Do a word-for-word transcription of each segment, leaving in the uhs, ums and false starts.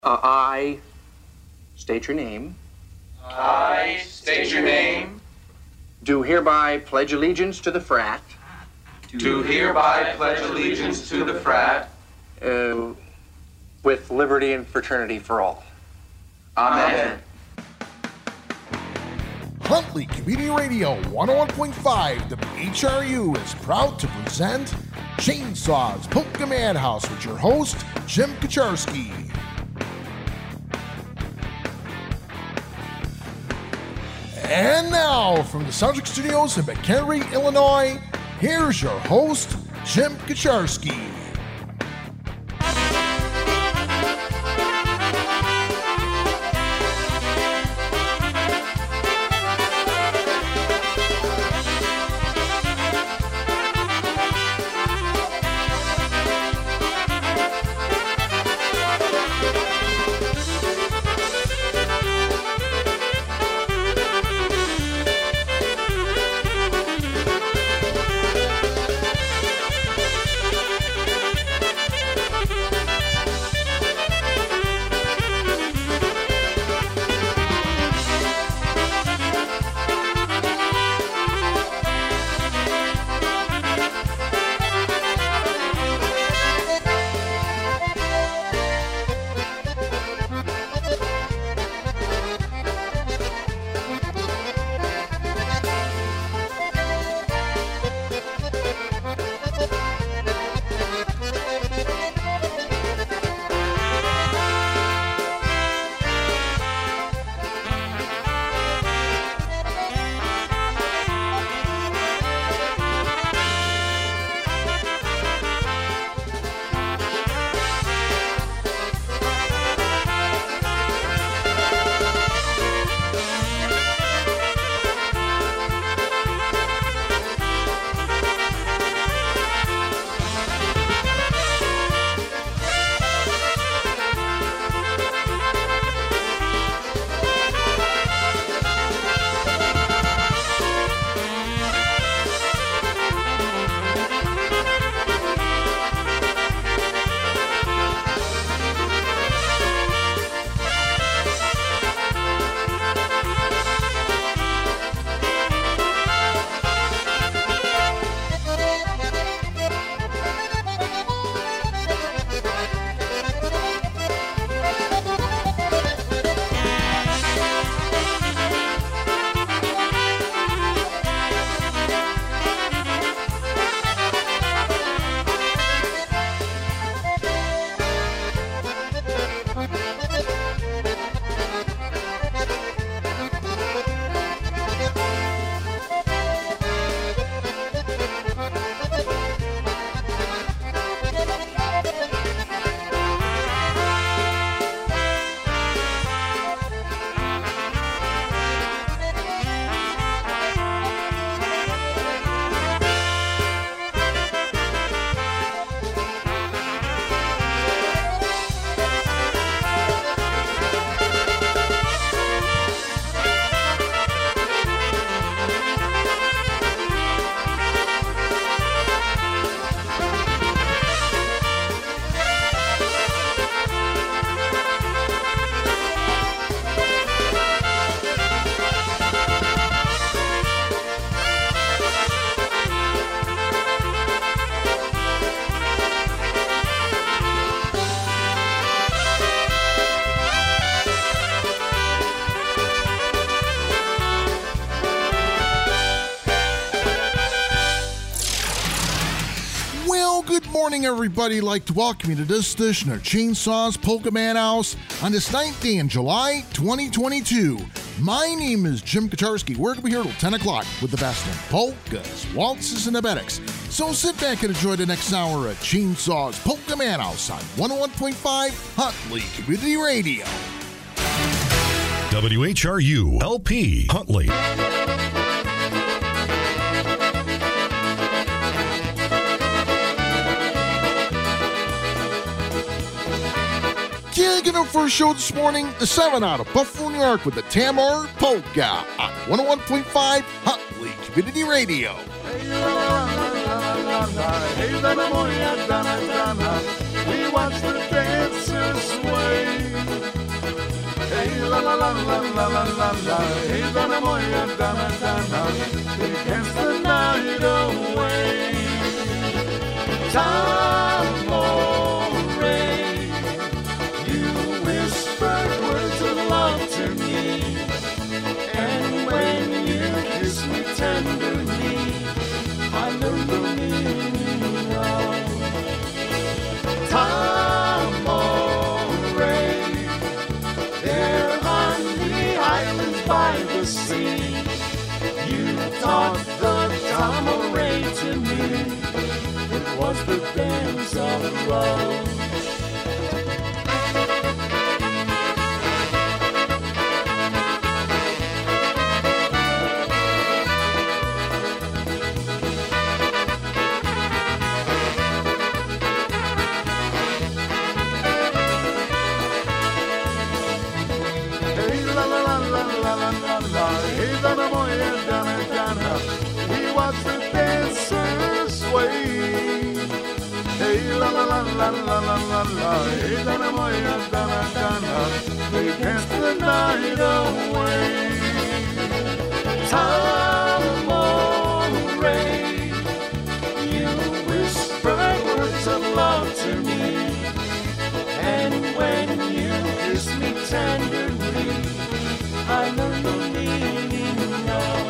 Uh, I state your name. I state your name. Do hereby pledge allegiance to the frat. Do hereby pledge allegiance to the frat. Uh, with liberty and fraternity for all. Amen. Huntley Community Radio one oh one point five W H R U is proud to present Chainsaws Polka Madhouse with your host, Jim Kaczarski. And now, from the Soundtrack Studios in McHenry, Illinois, here's your host, Jim Kaczarski. Morning, everybody. I'd like to welcome you to this edition of Chainsaws Polka Madhouse on this ninth day in July twenty twenty-two. My name is Jim Kaczarski. We're going to be here till ten o'clock with the best in polkas, waltzes, and abetics. So sit back and enjoy the next hour of Chainsaws Polka Madhouse on one oh one point five Huntley Community Radio. W H R U L P Huntley. Kicking up for a show this morning, the seven out of Buffalo, New York with the Tamar Polka on one oh one point five Huntley Community Radio. We watch the dancers sway. la la la la la la la. Hey, Donna Moya, Donna, Donna, they dance the night away. Tamore, you whispered words of love to me, and when you kiss me tenderly, I learned the meaning of Tamore. There on the islands by the sea, you taught the Tamore to me. It was the dance of love. Hey, Donna Moya, Donna, Donna, we watch the dancers sway. Hey, la la la la la la la la. Hey, Donna Moya, Donna, Donna, they dance the night away. Tamore, you whisper words of love to me, and when you kiss me tenderly, I learned the meaning of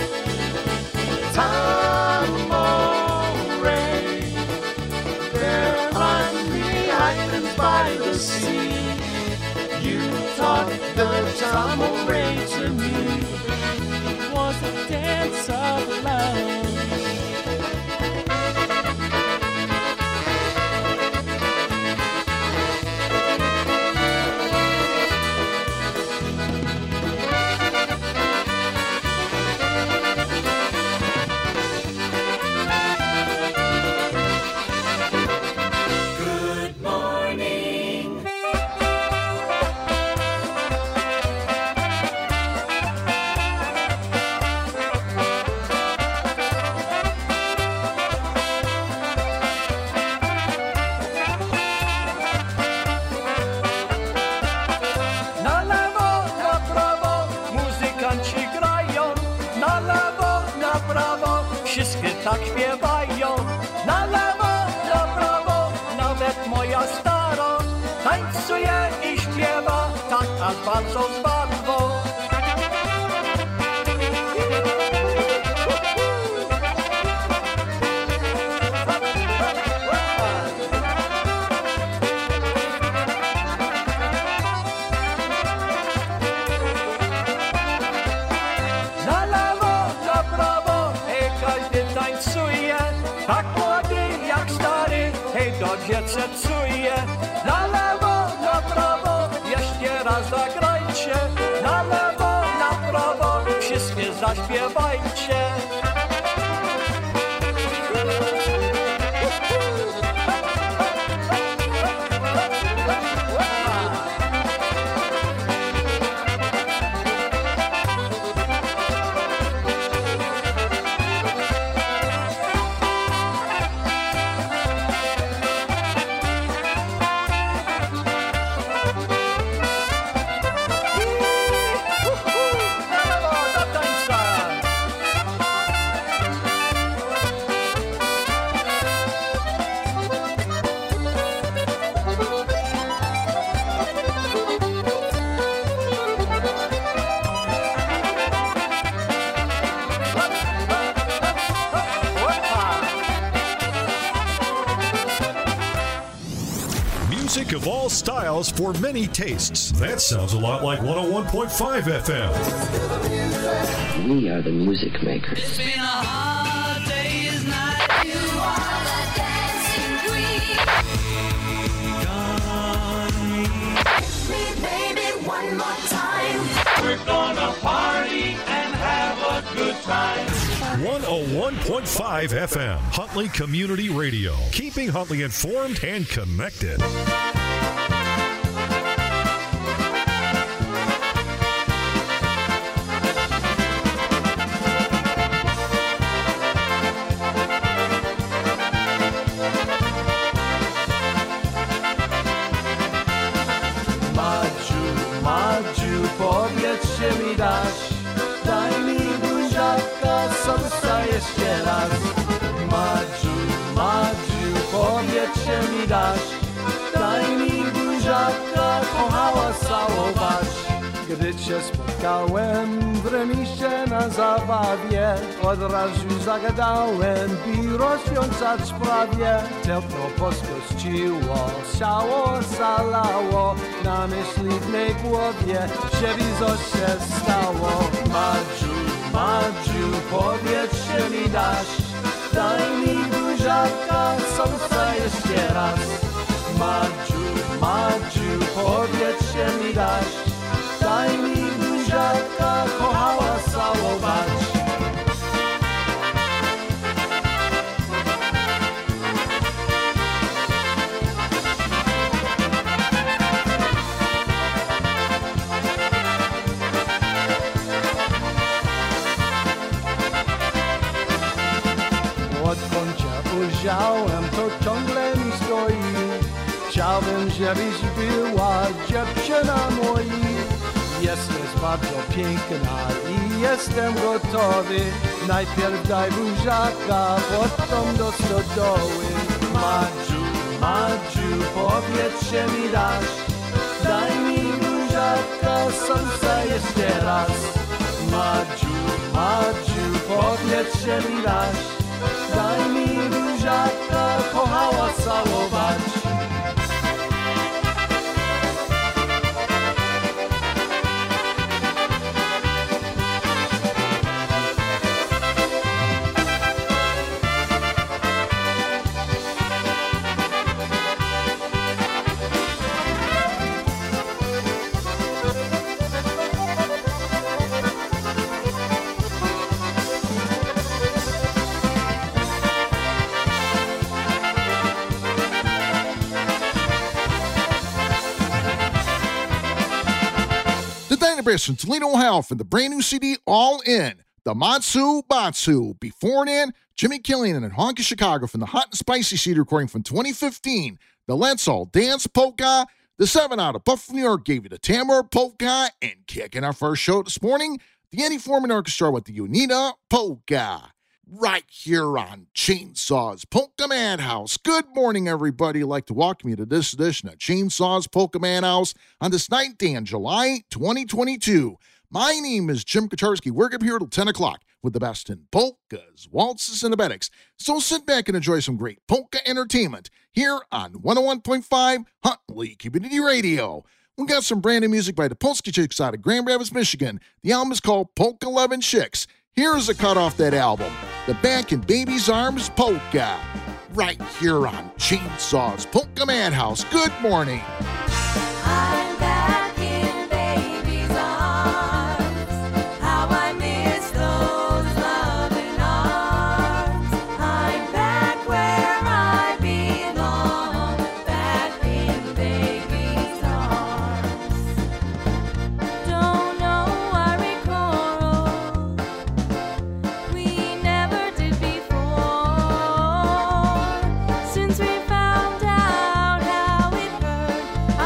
Tamore. There on the islands by the sea, you taught the Tamore to me. It was a dance of love. Tak śpiewają, na lewo, na prawo, nawet moja stara tańcuje i śpiewa, tak aż bardzo z barwą. Tak młody jak stary, hej, dobrze czuje. Na lewo, na prawo, jeszcze raz zagrajcie. Na lewo, na prawo, wszystkie zaśpiewajcie. Of all styles for many tastes. That sounds a lot like one oh one point five F M. We are the music makers. It's been a hard day's night. You are the dancing queen. Hit me, baby, one more time. We're gonna party and have a good time. one oh one point five F M, Huntley Community Radio, keeping Huntley informed and connected. Maju, Madziu, powiedz mi dasz, daj mi buziaka, serca jeszcze raz. Madziu, Madziu, powiedz mi dasz, daj mi buziaka, kochała całować. Gdy cię spotkałem w remisie na zabawie, od razu zagadałem, by rozwiązać sprawie. Tepło poskościło, siało, salało, na myśli w mej głowie, że co się stało. Madziu, Madziu, powiedz mi dasz, daj mi buziaka, serca jeszcze raz. Madziu, Madziu, powiedz mi dasz, daj mi buziaka, kochała całować. Odkąd cię ujrzałem, to ciągle mi stoi. Chciałbym, żebyś była dziewczyna moja. Jesteś bardzo piękna i jestem gotowy. Najpierw daj buziaka, potem do stodoły. Madziu, Madziu, powiedz mi dasz, daj mi buziaka, serca jeszcze raz. Madziu, Madziu, powiedz mi dasz, daj mi buziaka, kochała całować. From Toledo, Ohio, for the brand new C D All In, the Matsu Batsu. Before then, Jimmy Killian and Honky Chicago from the Hot and Spicy C D recording from twenty fifteen, the Let's All Dance Polka. The seven out of Buffalo, New York gave you the Tamara Polka, and kicking our first show this morning, the Eddie Foreman Orchestra with the Unita Polka. Right here on Chainsaw's Polka Madhouse. Good morning, everybody. I'd like to welcome you to this edition of Chainsaw's Polka Madhouse on this ninth day in July, twenty twenty-two. My name is Jim Kaczarski. We're up here till ten o'clock with the best in polkas, waltzes, and abetics. So sit back and enjoy some great polka entertainment here on one oh one point five Huntley Community Radio. We got some brand new music by the Polski Chicks out of Grand Rapids, Michigan. The album is called Polka eleven Chicks. Here's a cut off that album, The Back in Baby's Arms Polka, right here on Chainsaw's Polka Madhouse. Good morning. I'm back in baby's arms. How I miss those loving arms. I'm back where I belong, back in baby's arms. Don't know why we quarreled. We never did before. Since we found out how it hurt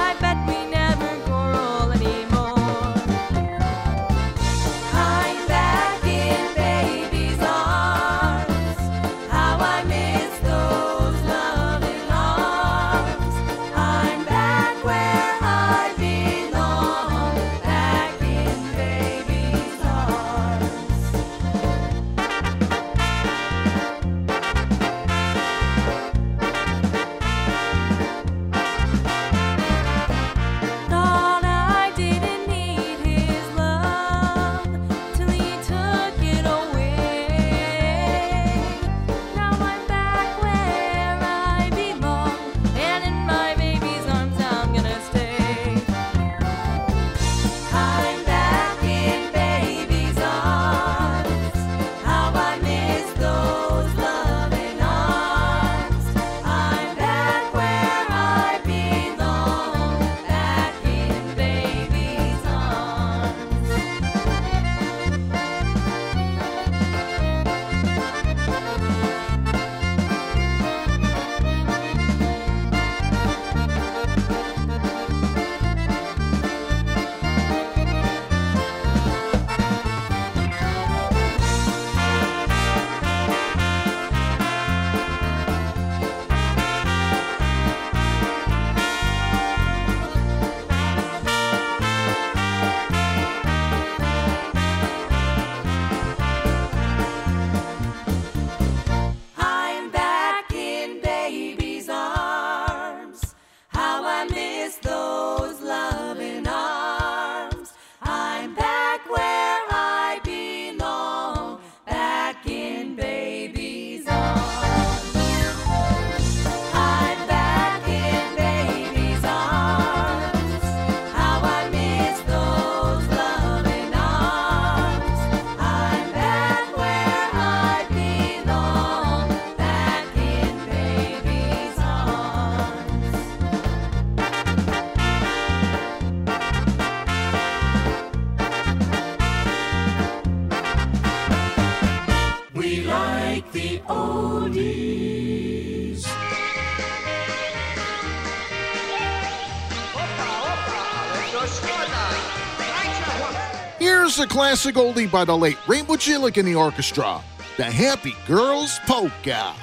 Here's a classic oldie by the late Rainbow Chillick and the orchestra, the Happy Girls Polka.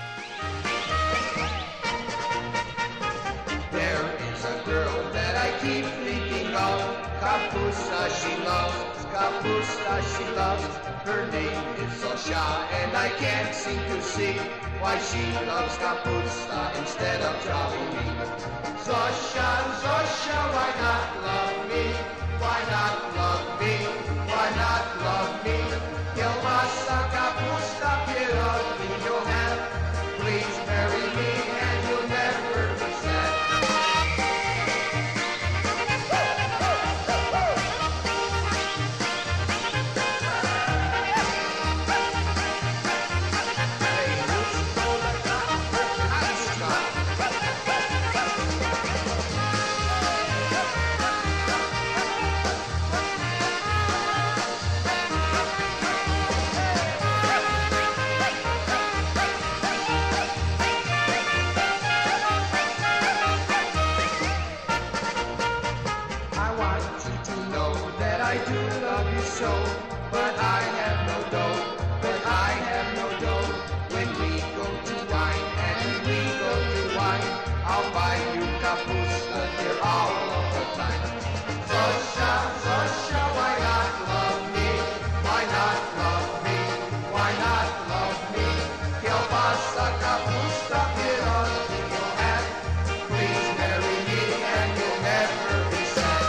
There is a girl that I keep thinking of. Kapusta she loves, Kapusta she loves. Her name is Zosha, and I can't seem to see why she loves Kapusta instead of Jolly Me. Zosha, Zosha, why not love me? Why not love me? Why not love me? Kielbasa, Kapusta, pierogi you'll have. Please marry me and you'll never be sad. So, but I have no dough, but I have no dough. When we go to wine and we go to wine, I'll buy you Kapusta, dear, all of the time. Zosha, Zosha, why not love me? Why not love me? Why not love me? Kielbasa, Kapusta, pierogi you'll have. Please marry me and you'll never be sad.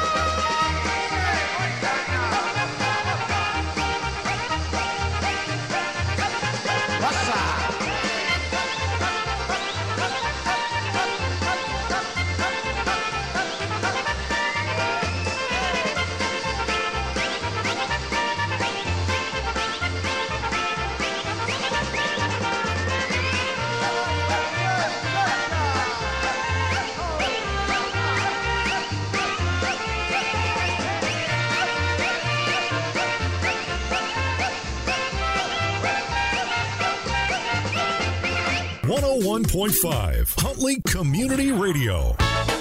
one oh one point five Huntley Community Radio.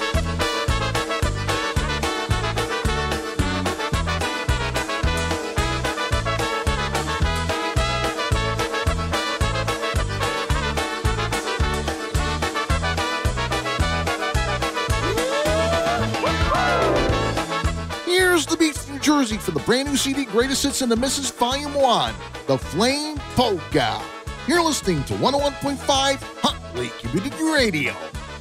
Here's the beat from New Jersey for the brand new C D Greatest Hits in the Missus Volume one, The Flame Polka. You're listening to one oh one point five Huntley Community Radio.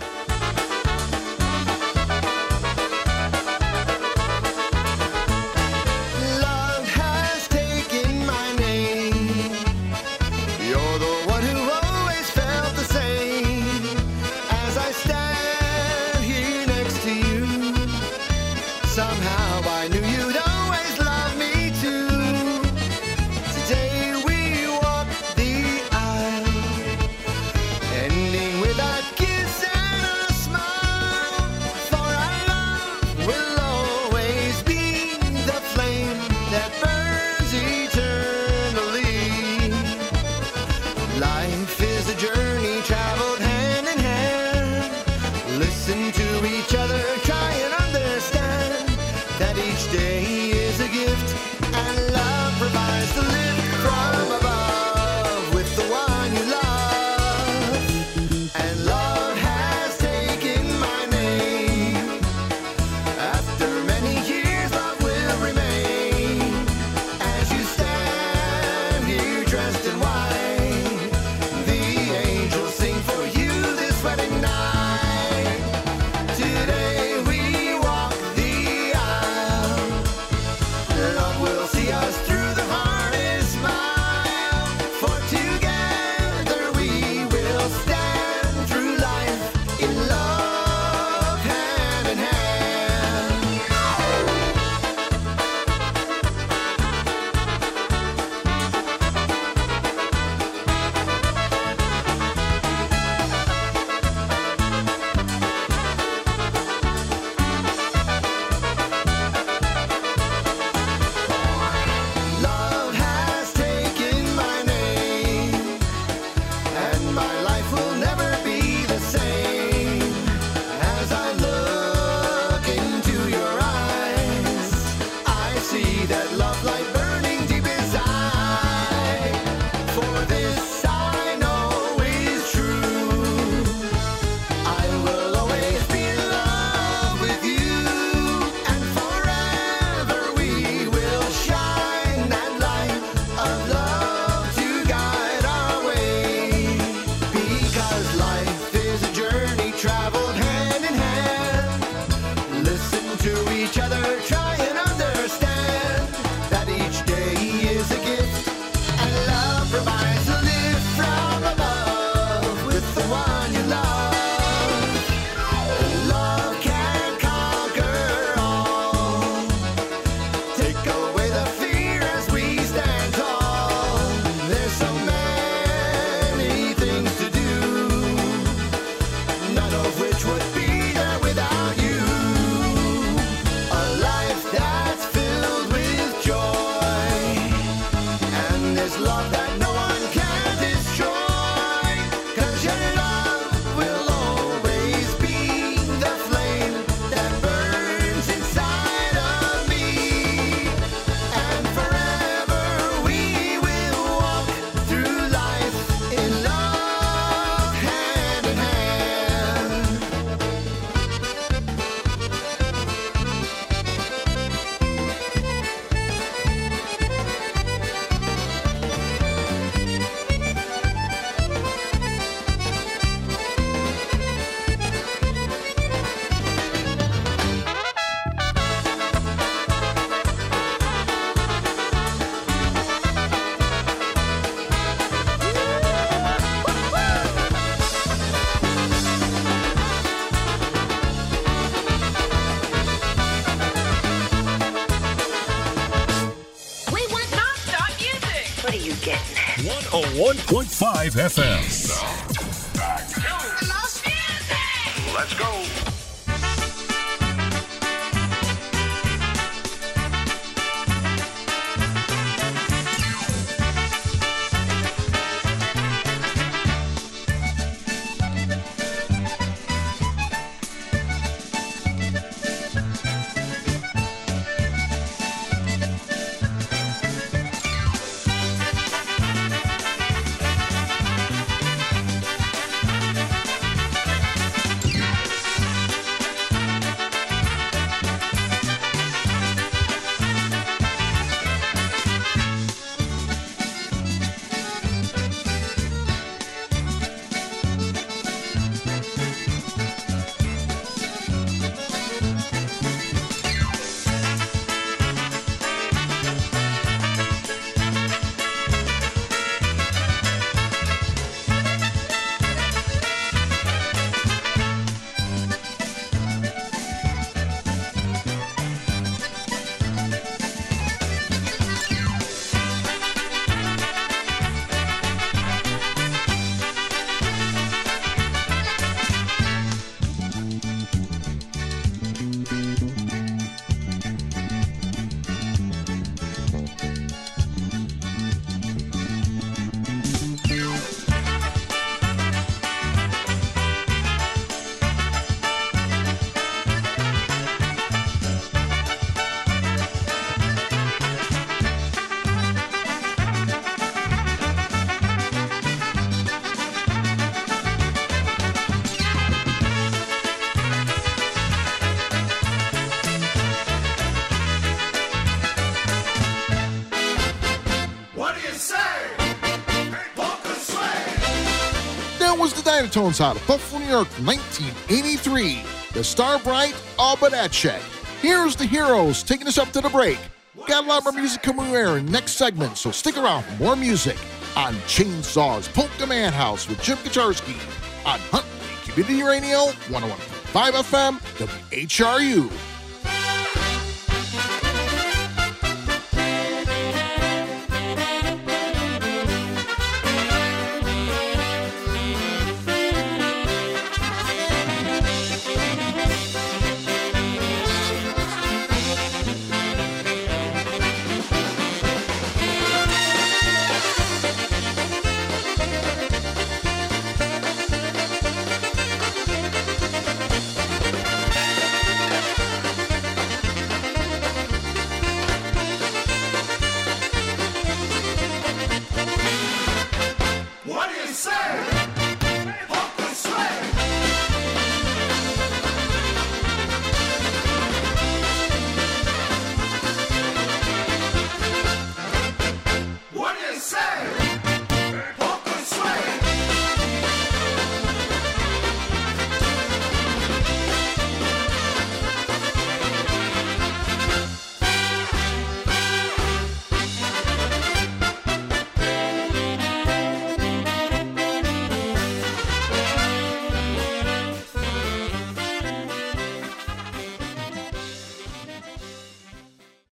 Love has taken my name. You're the one who always felt the same. As I stand here next to you, somehow I knew you'd always love me too. Today we walk the aisle, ending with a kiss and a smile. For our love will always be the flame that burns eternally. Life is a journey traveled hand in hand. Listen to each other, try and understand that each day is a gift, and love provides the lift from above with the one you love. And love has taken my name. After many years, love will remain. As you stand here dressed in white, the angels sing for you this wedding night. Today we walk the aisle. Love will see us getting it. one oh one point five F M. Let's go. Was the Dynatones out of Buffalo, New York, nineteen eighty-three. The Starbright Albanacek. Here's the Heroes taking us up to the break. Got a lot more music coming air in the next segment, so stick around for more music on Chainsaw's Polka Man House with Jim Kacharski on Huntley Community Radio, one oh one point five F M, W H R U.